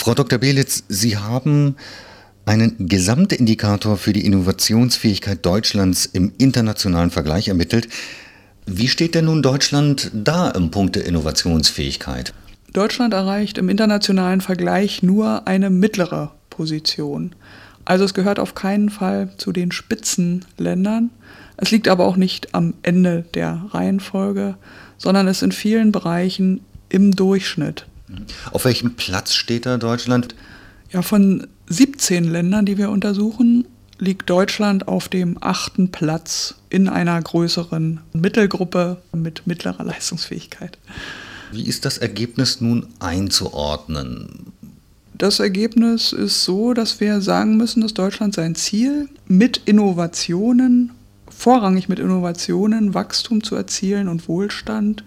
Frau Dr. Belitz, Sie haben einen Gesamtindikator für die Innovationsfähigkeit Deutschlands im internationalen Vergleich ermittelt. Wie steht denn nun Deutschland da im Punkt der Innovationsfähigkeit? Deutschland erreicht im internationalen Vergleich nur eine mittlere Position. Also es gehört auf keinen Fall zu den Spitzenländern. Es liegt aber auch nicht am Ende der Reihenfolge, sondern ist in vielen Bereichen im Durchschnitt. Auf welchem Platz steht da Deutschland? Ja, von 17 Ländern, die wir untersuchen, liegt Deutschland auf dem 8. Platz in einer größeren Mittelgruppe mit mittlerer Leistungsfähigkeit. Wie ist das Ergebnis nun einzuordnen? Das Ergebnis ist so, dass wir sagen müssen, dass Deutschland sein Ziel mit Innovationen, vorrangig mit Innovationen, Wachstum zu erzielen und Wohlstand,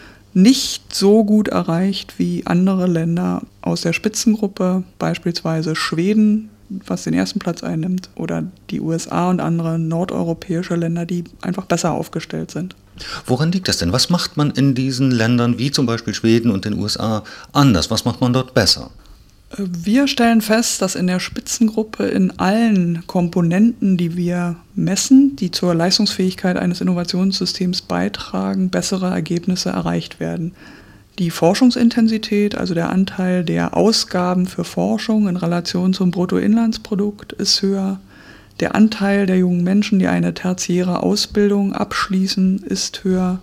nicht so gut erreicht wie andere Länder aus der Spitzengruppe, beispielsweise Schweden, was den ersten Platz einnimmt, oder die USA und andere nordeuropäische Länder, die einfach besser aufgestellt sind. Woran liegt das denn? Was macht man in diesen Ländern wie zum Beispiel Schweden und den USA anders? Was macht man dort besser? Wir stellen fest, dass in der Spitzengruppe in allen Komponenten, die wir messen, die zur Leistungsfähigkeit eines Innovationssystems beitragen, bessere Ergebnisse erreicht werden. Die Forschungsintensität, also der Anteil der Ausgaben für Forschung in Relation zum Bruttoinlandsprodukt, ist höher. Der Anteil der jungen Menschen, die eine tertiäre Ausbildung abschließen, ist höher.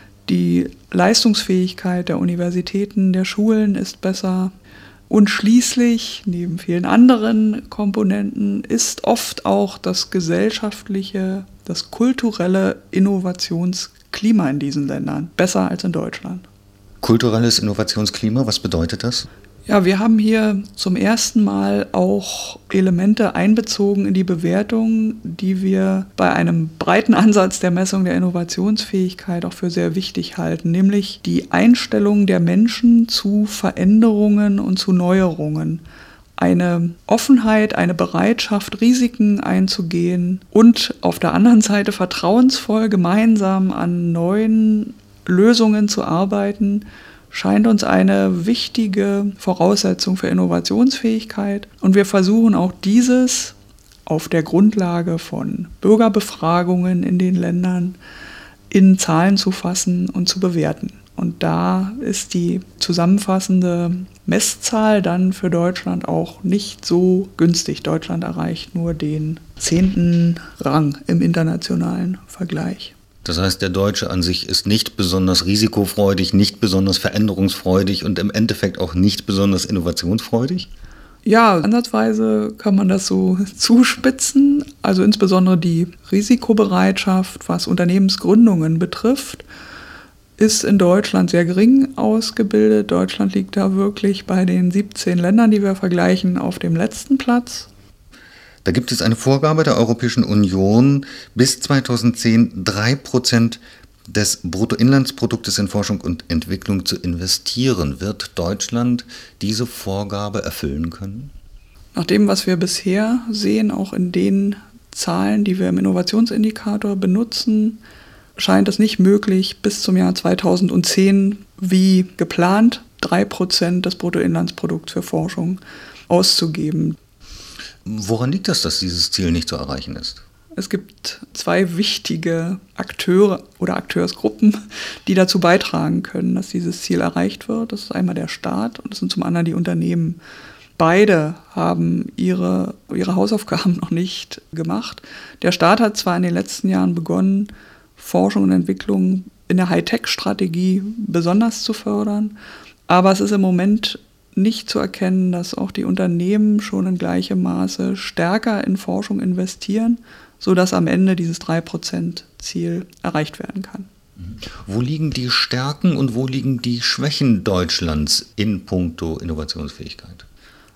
Die Leistungsfähigkeit der Universitäten, der Schulen ist besser. Und schließlich, neben vielen anderen Komponenten, ist oft auch das gesellschaftliche, das kulturelle Innovationsklima in diesen Ländern besser als in Deutschland. Kulturelles Innovationsklima, was bedeutet das? Ja, wir haben hier zum ersten Mal auch Elemente einbezogen in die Bewertung, die wir bei einem breiten Ansatz der Messung der Innovationsfähigkeit auch für sehr wichtig halten, nämlich die Einstellung der Menschen zu Veränderungen und zu Neuerungen. Eine Offenheit, eine Bereitschaft, Risiken einzugehen und auf der anderen Seite vertrauensvoll gemeinsam an neuen Lösungen zu arbeiten, scheint uns eine wichtige Voraussetzung für Innovationsfähigkeit. Und wir versuchen auch dieses auf der Grundlage von Bürgerbefragungen in den Ländern in Zahlen zu fassen und zu bewerten. Und da ist die zusammenfassende Messzahl dann für Deutschland auch nicht so günstig. Deutschland erreicht nur den 10. Rang im internationalen Vergleich. Das heißt, der Deutsche an sich ist nicht besonders risikofreudig, nicht besonders veränderungsfreudig und im Endeffekt auch nicht besonders innovationsfreudig? Ja, ansatzweise kann man das so zuspitzen. Also insbesondere die Risikobereitschaft, was Unternehmensgründungen betrifft, ist in Deutschland sehr gering ausgebildet. Deutschland liegt da wirklich bei den 17 Ländern, die wir vergleichen, auf dem letzten Platz. Da gibt es eine Vorgabe der Europäischen Union, bis 2010 3% des Bruttoinlandsproduktes in Forschung und Entwicklung zu investieren. Wird Deutschland diese Vorgabe erfüllen können? Nach dem, was wir bisher sehen, auch in den Zahlen, die wir im Innovationsindikator benutzen, scheint es nicht möglich, bis zum Jahr 2010 wie geplant 3% des Bruttoinlandsprodukts für Forschung auszugeben. Woran liegt das, dass dieses Ziel nicht zu erreichen ist? Es gibt zwei wichtige Akteure oder Akteursgruppen, die dazu beitragen können, dass dieses Ziel erreicht wird. Das ist einmal der Staat und das sind zum anderen die Unternehmen. Beide haben ihre Hausaufgaben noch nicht gemacht. Der Staat hat zwar in den letzten Jahren begonnen, Forschung und Entwicklung in der Hightech-Strategie besonders zu fördern, aber es ist im Moment nicht zu erkennen, dass auch die Unternehmen schon in gleichem Maße stärker in Forschung investieren, sodass am Ende dieses 3%-Ziel erreicht werden kann. Wo liegen die Stärken und wo liegen die Schwächen Deutschlands in puncto Innovationsfähigkeit?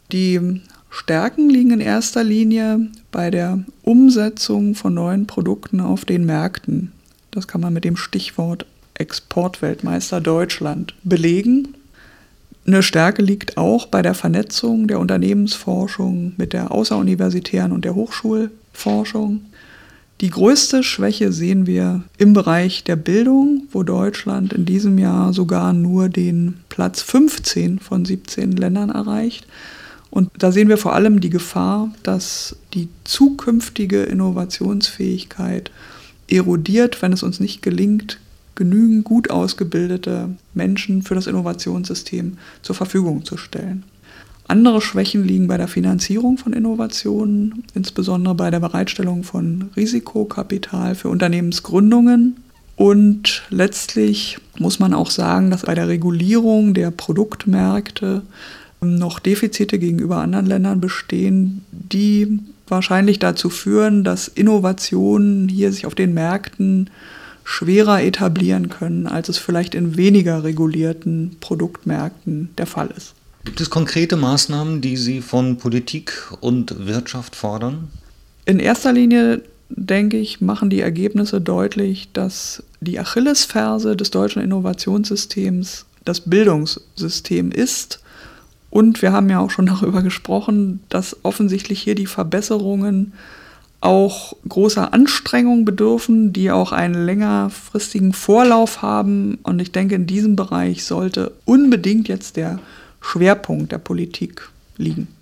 Die Stärken liegen in erster Linie bei der Umsetzung von neuen Produkten auf den Märkten. Das kann man mit dem Stichwort Exportweltmeister Deutschland belegen. Eine Stärke liegt auch bei der Vernetzung der Unternehmensforschung mit der außeruniversitären und der Hochschulforschung. Die größte Schwäche sehen wir im Bereich der Bildung, wo Deutschland in diesem Jahr sogar nur den Platz 15 von 17 Ländern erreicht. Und da sehen wir vor allem die Gefahr, dass die zukünftige Innovationsfähigkeit erodiert, wenn es uns nicht gelingt, genügend gut ausgebildete Menschen für das Innovationssystem zur Verfügung zu stellen. Andere Schwächen liegen bei der Finanzierung von Innovationen, insbesondere bei der Bereitstellung von Risikokapital für Unternehmensgründungen. Und letztlich muss man auch sagen, dass bei der Regulierung der Produktmärkte noch Defizite gegenüber anderen Ländern bestehen, die wahrscheinlich dazu führen, dass Innovationen hier sich auf den Märkten schwerer etablieren können, als es vielleicht in weniger regulierten Produktmärkten der Fall ist. Gibt es konkrete Maßnahmen, die Sie von Politik und Wirtschaft fordern? In erster Linie, denke ich, machen die Ergebnisse deutlich, dass die Achillesferse des deutschen Innovationssystems das Bildungssystem ist. Und wir haben ja auch schon darüber gesprochen, dass offensichtlich hier die Verbesserungen auch großer Anstrengung bedürfen, die auch einen längerfristigen Vorlauf haben. Und ich denke, in diesem Bereich sollte unbedingt jetzt der Schwerpunkt der Politik liegen.